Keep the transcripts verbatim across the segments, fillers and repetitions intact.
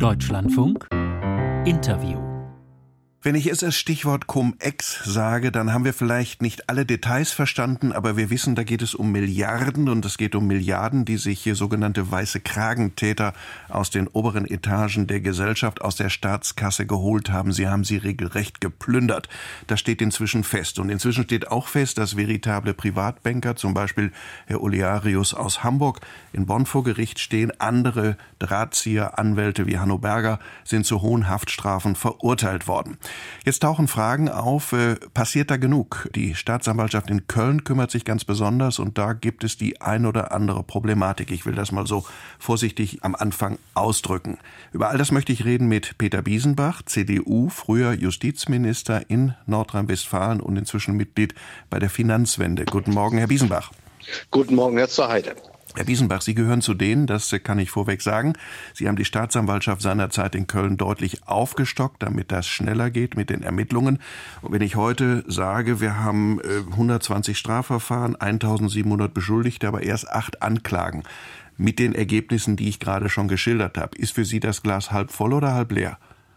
Deutschlandfunk Interview. Wenn ich jetzt das Stichwort Cum-Ex sage, dann haben wir vielleicht nicht alle Details verstanden, aber wir wissen, da geht es um Milliarden und es geht um Milliarden, die sich hier sogenannte weiße Kragentäter aus den oberen Etagen der Gesellschaft, aus der Staatskasse geholt haben. Sie haben sie regelrecht geplündert. Das steht inzwischen fest. Und inzwischen steht auch fest, dass veritable Privatbanker, zum Beispiel Herr Olearius aus Hamburg, in Bonn vor Gericht stehen. Andere Drahtzieher, Anwälte wie Hanno Berger sind zu hohen Haftstrafen verurteilt worden. Jetzt tauchen Fragen auf, äh, passiert da genug? Die Staatsanwaltschaft in Köln kümmert sich ganz besonders und da gibt es die ein oder andere Problematik. Ich will das mal so vorsichtig am Anfang ausdrücken. Über all das möchte ich reden mit Peter Biesenbach, C D U, früher Justizminister in Nordrhein-Westfalen und inzwischen Mitglied bei der Finanzwende. Guten Morgen, Herr Biesenbach. Guten Morgen, Herr zur Heide. Herr Biesenbach, Sie gehören zu denen, das kann ich vorweg sagen. Sie haben die Staatsanwaltschaft seinerzeit in Köln deutlich aufgestockt, damit das schneller geht mit den Ermittlungen. Und wenn ich heute sage, wir haben hundertzwanzig Strafverfahren, eintausendsiebenhundert Beschuldigte, aber erst acht Anklagen, mit den Ergebnissen, die ich gerade schon geschildert habe, ist für Sie das Glas halb voll oder halb leer?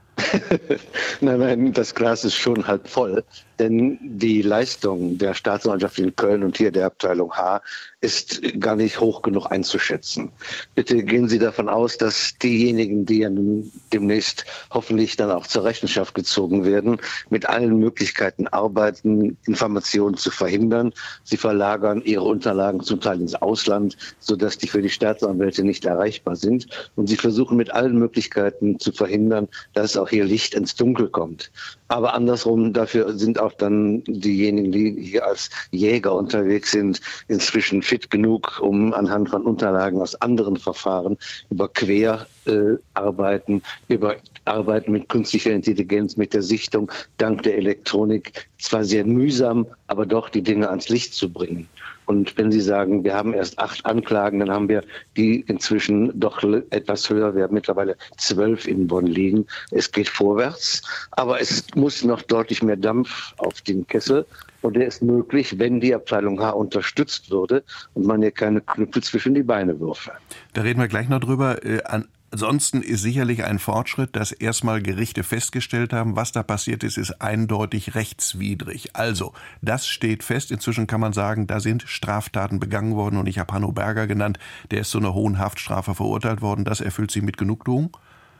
Nein, nein, das Glas ist schon halb voll, denn die Leistung der Staatsanwaltschaft in Köln und hier der Abteilung H ist gar nicht hoch genug einzuschätzen. Bitte gehen Sie davon aus, dass diejenigen, die ja nun demnächst hoffentlich dann auch zur Rechenschaft gezogen werden, mit allen Möglichkeiten arbeiten, Informationen zu verhindern. Sie verlagern ihre Unterlagen zum Teil ins Ausland, sodass die für die Staatsanwälte nicht erreichbar sind. Und sie versuchen mit allen Möglichkeiten zu verhindern, dass auch hier Licht ins Dunkel kommt. Aber andersrum, dafür sind auch dann diejenigen, die hier als Jäger unterwegs sind, inzwischen fit genug, um anhand von Unterlagen aus anderen Verfahren über Querarbeiten, äh, über Arbeiten mit künstlicher Intelligenz, mit der Sichtung, dank der Elektronik, zwar sehr mühsam, aber doch die Dinge ans Licht zu bringen. Und wenn Sie sagen, wir haben erst acht Anklagen, dann haben wir die inzwischen doch etwas höher. Wir haben mittlerweile zwölf in Bonn liegen. Es geht vorwärts, aber es muss noch deutlich mehr Dampf auf den Kessel. Und der ist möglich, wenn die Abteilung H unterstützt würde und man ihr keine Knüppel zwischen die Beine würfe. Da reden wir gleich noch drüber. An Ansonsten ist sicherlich ein Fortschritt, dass erstmal Gerichte festgestellt haben, was da passiert ist, ist eindeutig rechtswidrig. Also, das steht fest. Inzwischen kann man sagen, da sind Straftaten begangen worden und ich habe Hanno Berger genannt, der ist zu einer hohen Haftstrafe verurteilt worden. Das erfüllt Sie mit Genugtuung?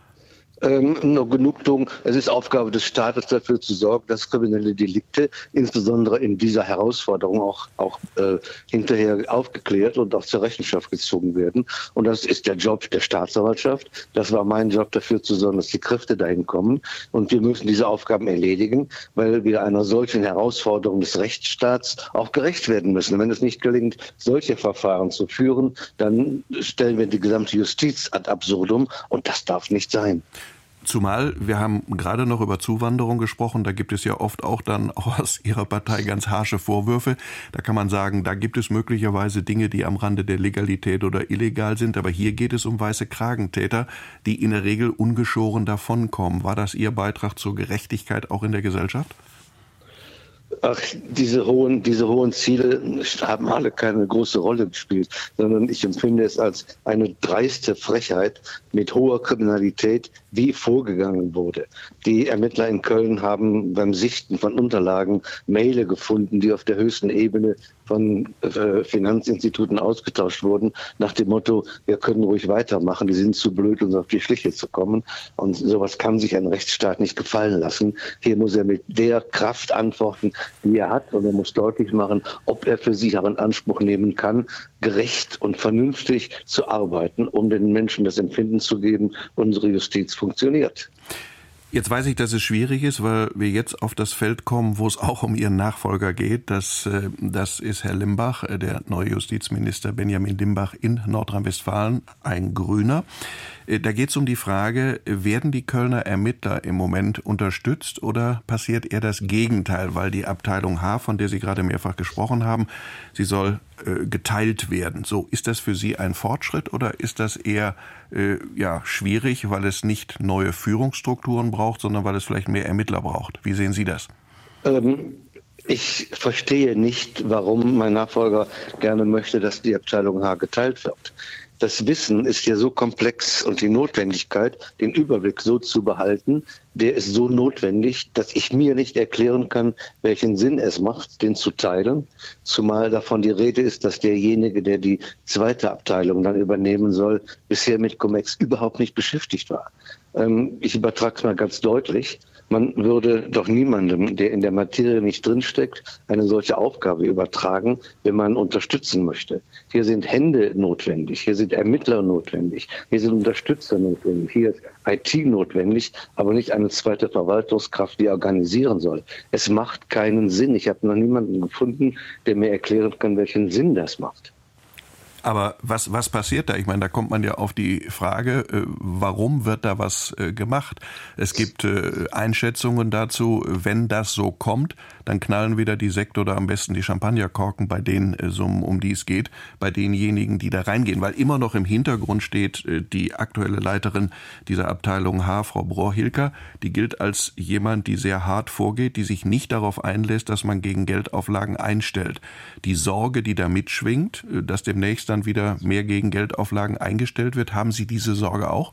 Ähm, nur Genugtuung. Es ist Aufgabe des Staates, dafür zu sorgen, dass kriminelle Delikte, insbesondere in dieser Herausforderung, auch, auch äh, hinterher aufgeklärt und auch zur Rechenschaft gezogen werden. Und das ist der Job der Staatsanwaltschaft. Das war mein Job, dafür zu sorgen, dass die Kräfte dahin kommen. Und wir müssen diese Aufgaben erledigen, weil wir einer solchen Herausforderung des Rechtsstaats auch gerecht werden müssen. Und wenn es nicht gelingt, solche Verfahren zu führen, dann stellen wir die gesamte Justiz ad absurdum. Und das darf nicht sein. Zumal, wir haben gerade noch über Zuwanderung gesprochen, da gibt es ja oft auch dann auch aus Ihrer Partei ganz harsche Vorwürfe. Da kann man sagen, da gibt es möglicherweise Dinge, die am Rande der Legalität oder illegal sind, aber hier geht es um weiße Kragentäter, die in der Regel ungeschoren davonkommen. War das Ihr Beitrag zur Gerechtigkeit auch in der Gesellschaft? Ach, diese hohen, diese hohen Ziele haben alle keine große Rolle gespielt, sondern ich empfinde es als eine dreiste Frechheit mit hoher Kriminalität, wie vorgegangen wurde. Die Ermittler in Köln haben beim Sichten von Unterlagen Maile gefunden, die auf der höchsten Ebene von äh, Finanzinstituten ausgetauscht wurden, nach dem Motto, wir können ruhig weitermachen, die sind zu blöd, uns auf die Schliche zu kommen. Und sowas kann sich ein Rechtsstaat nicht gefallen lassen. Hier muss er mit der Kraft antworten, die er hat, und er muss deutlich machen, ob er für sich auch in Anspruch nehmen kann, gerecht und vernünftig zu arbeiten, um den Menschen das Empfinden zu geben, unsere Justiz funktioniert. Jetzt weiß ich, dass es schwierig ist, weil wir jetzt auf das Feld kommen, wo es auch um Ihren Nachfolger geht. Das, das ist Herr Limbach, der neue Justizminister Benjamin Limbach in Nordrhein-Westfalen, ein Grüner. Da geht es um die Frage, werden die Kölner Ermittler im Moment unterstützt oder passiert eher das Gegenteil, weil die Abteilung H, von der Sie gerade mehrfach gesprochen haben, sie soll äh, geteilt werden. So, ist das für Sie ein Fortschritt oder ist das eher äh, ja, schwierig, weil es nicht neue Führungsstrukturen braucht, sondern weil es vielleicht mehr Ermittler braucht? Wie sehen Sie das? Ähm Ich verstehe nicht, warum mein Nachfolger gerne möchte, dass die Abteilung H geteilt wird. Das Wissen ist ja so komplex und die Notwendigkeit, den Überblick so zu behalten, der ist so notwendig, dass ich mir nicht erklären kann, welchen Sinn es macht, den zu teilen. Zumal davon die Rede ist, dass derjenige, der die zweite Abteilung dann übernehmen soll, bisher mit Cum-Ex überhaupt nicht beschäftigt war. Ähm, ich übertrage es mal ganz deutlich. Man würde doch niemandem, der in der Materie nicht drinsteckt, eine solche Aufgabe übertragen, wenn man unterstützen möchte. Hier sind Hände notwendig, hier sind Ermittler notwendig, hier sind Unterstützer notwendig, hier ist I T notwendig, aber nicht eine zweite Verwaltungskraft, die organisieren soll. Es macht keinen Sinn. Ich habe noch niemanden gefunden, der mir erklären kann, welchen Sinn das macht. Aber was, was passiert da? Ich meine, da kommt man ja auf die Frage, äh, warum wird da was äh, gemacht? Es gibt äh, Einschätzungen dazu, wenn das so kommt, dann knallen wieder die Sekt oder am besten die Champagnerkorken bei denen, äh, so, um, um die es geht, bei denjenigen, die da reingehen. Weil immer noch im Hintergrund steht äh, die aktuelle Leiterin dieser Abteilung H, Frau Brohilker, die gilt als jemand, die sehr hart vorgeht, die sich nicht darauf einlässt, dass man gegen Geldauflagen einstellt. Die Sorge, die da mitschwingt, äh, dass demnächst dann wieder mehr gegen Geldauflagen eingestellt wird. Haben Sie diese Sorge auch?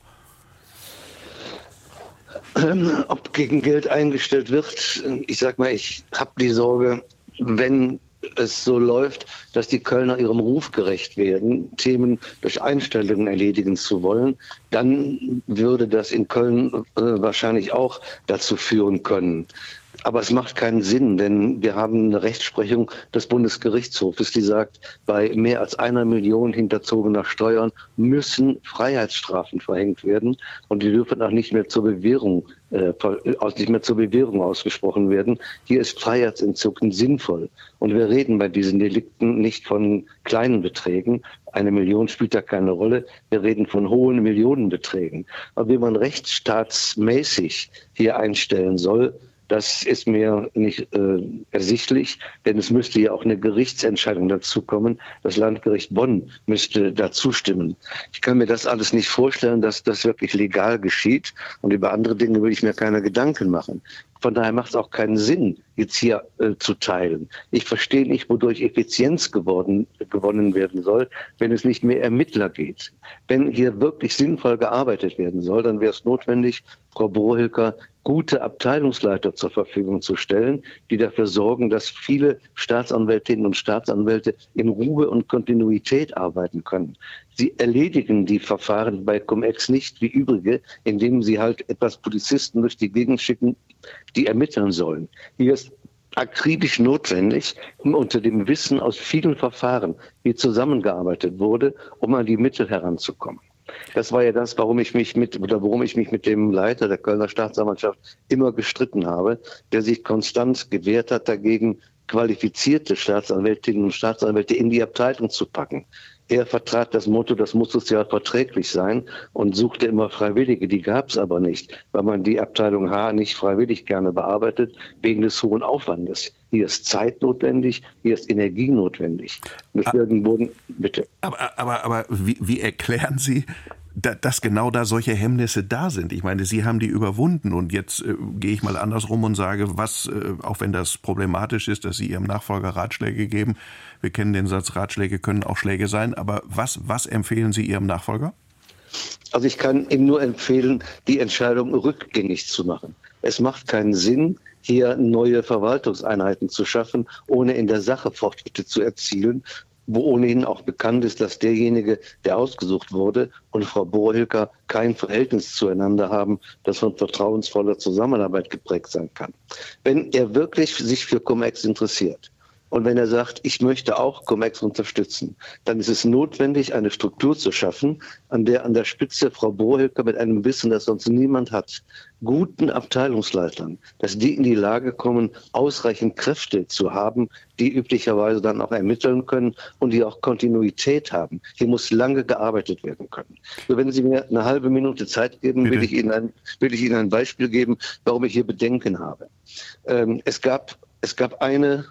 Ähm, ob gegen Geld eingestellt wird, ich sag mal, ich habe die Sorge, wenn es so läuft, dass die Kölner ihrem Ruf gerecht werden, Themen durch Einstellungen erledigen zu wollen, dann würde das in Köln äh, wahrscheinlich auch dazu führen können. Aber es macht keinen Sinn, denn wir haben eine Rechtsprechung des Bundesgerichtshofes, die sagt, bei mehr als einer Million hinterzogener Steuern müssen Freiheitsstrafen verhängt werden und die dürfen auch nicht mehr zur Bewährung, äh, nicht mehr zur Bewährung ausgesprochen werden. Hier ist Freiheitsentzug sinnvoll. Und wir reden bei diesen Delikten nicht von kleinen Beträgen. Eine Million spielt da keine Rolle. Wir reden von hohen Millionenbeträgen. Aber wie man rechtsstaatsmäßig hier einstellen soll, das ist mir nicht äh, ersichtlich, denn es müsste ja auch eine Gerichtsentscheidung dazu kommen. Das Landgericht Bonn müsste dazu stimmen. Ich kann mir das alles nicht vorstellen, dass das wirklich legal geschieht. Und über andere Dinge will ich mir keine Gedanken machen. Von daher macht es auch keinen Sinn, jetzt hier äh, zu teilen. Ich verstehe nicht, wodurch Effizienz geworden, gewonnen werden soll, wenn es nicht mehr Ermittler geht. Wenn hier wirklich sinnvoll gearbeitet werden soll, dann wäre es notwendig, Frau Brohilker gute Abteilungsleiter zur Verfügung zu stellen, die dafür sorgen, dass viele Staatsanwältinnen und Staatsanwälte in Ruhe und Kontinuität arbeiten können. Sie erledigen die Verfahren bei Cum-Ex nicht wie übrige, indem sie halt etwas Polizisten durch die Gegend schicken, die ermitteln sollen. Hier ist akribisch notwendig, unter dem Wissen aus vielen Verfahren, wie zusammengearbeitet wurde, um an die Mittel heranzukommen. Das war ja das, warum ich mich mit oder warum ich mich mit dem Leiter der Kölner Staatsanwaltschaft immer gestritten habe, der sich konstant gewehrt hat, dagegen qualifizierte Staatsanwältinnen und Staatsanwälte in die Abteilung zu packen. Er vertrat das Motto, das muss sozial verträglich sein und suchte immer Freiwillige. Die gab es aber nicht, weil man die Abteilung H nicht freiwillig gerne bearbeitet, wegen des hohen Aufwandes. Hier ist Zeit notwendig, hier ist Energie notwendig. Deswegen wurden, bitte. Aber, aber, aber wie, wie erklären Sie, dass genau da solche Hemmnisse da sind? Ich meine, Sie haben die überwunden und jetzt äh, gehe ich mal andersrum und sage, was, äh, auch wenn das problematisch ist, dass Sie Ihrem Nachfolger Ratschläge geben. Wir kennen den Satz, Ratschläge können auch Schläge sein, aber was, was empfehlen Sie Ihrem Nachfolger? Also ich kann ihm nur empfehlen, die Entscheidung rückgängig zu machen. Es macht keinen Sinn, hier neue Verwaltungseinheiten zu schaffen, ohne in der Sache Fortschritte zu erzielen, wo ohnehin auch bekannt ist, dass derjenige, der ausgesucht wurde, und Frau Brohilker kein Verhältnis zueinander haben, das von vertrauensvoller Zusammenarbeit geprägt sein kann. Wenn er wirklich sich für Cum-Ex interessiert, und wenn er sagt, ich möchte auch Cum-Ex unterstützen, dann ist es notwendig, eine Struktur zu schaffen, an der an der Spitze Frau Brohilker mit einem Wissen, das sonst niemand hat, guten Abteilungsleitern, dass die in die Lage kommen, ausreichend Kräfte zu haben, die üblicherweise dann auch ermitteln können und die auch Kontinuität haben. Hier muss lange gearbeitet werden können. So, wenn Sie mir eine halbe Minute Zeit geben, will ich Ihnen ein, will ich Ihnen ein Beispiel geben, warum ich hier Bedenken habe. Ähm, es gab, es gab eine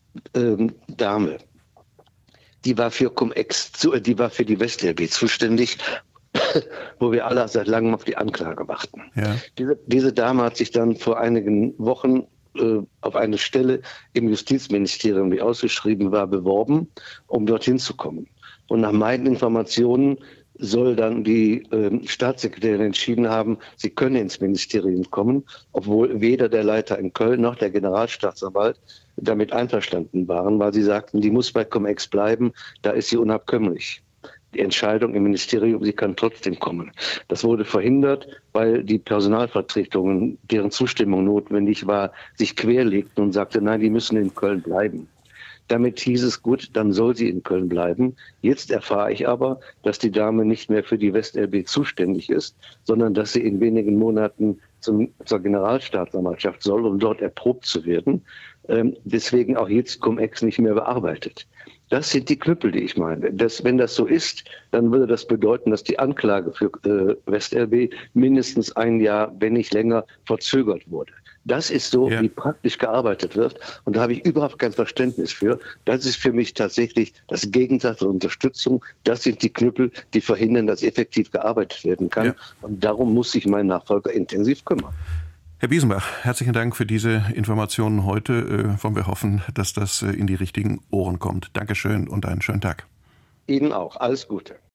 Ähm, Dame, die war für Cum-Ex, die war für die West-L B zuständig, wo wir alle seit langem auf die Anklage warten. Ja. Diese, diese Dame hat sich dann vor einigen Wochen äh, auf eine Stelle im Justizministerium, die ausgeschrieben war, beworben, um dorthin zu kommen. Und nach meinen Informationen soll dann die äh, Staatssekretärin entschieden haben, sie könne ins Ministerium kommen, obwohl weder der Leiter in Köln noch der Generalstaatsanwalt damit einverstanden waren, weil sie sagten, die muss bei Cum-Ex bleiben, da ist sie unabkömmlich. Die Entscheidung im Ministerium, sie kann trotzdem kommen. Das wurde verhindert, weil die Personalvertretungen, deren Zustimmung notwendig war, sich querlegten und sagte, nein, die müssen in Köln bleiben. Damit hieß es, gut, dann soll sie in Köln bleiben. Jetzt erfahre ich aber, dass die Dame nicht mehr für die WestLB zuständig ist, sondern dass sie in wenigen Monaten zum, zur Generalstaatsanwaltschaft soll, um dort erprobt zu werden. Ähm, deswegen auch jetzt Cum-Ex nicht mehr bearbeitet. Das sind die Knüppel, die ich meine. Das, wenn das so ist, dann würde das bedeuten, dass die Anklage für äh, WestLB mindestens ein Jahr, wenn nicht länger, verzögert wurde. Das ist so, ja. wie praktisch gearbeitet wird. Und da habe ich überhaupt kein Verständnis für. Das ist für mich tatsächlich das Gegenteil von Unterstützung. Das sind die Knüppel, die verhindern, dass effektiv gearbeitet werden kann. Ja. Und darum muss sich mein Nachfolger intensiv kümmern. Herr Biesenbach, herzlichen Dank für diese Informationen heute. Äh, wir hoffen, dass das in die richtigen Ohren kommt. Dankeschön und einen schönen Tag. Ihnen auch. Alles Gute.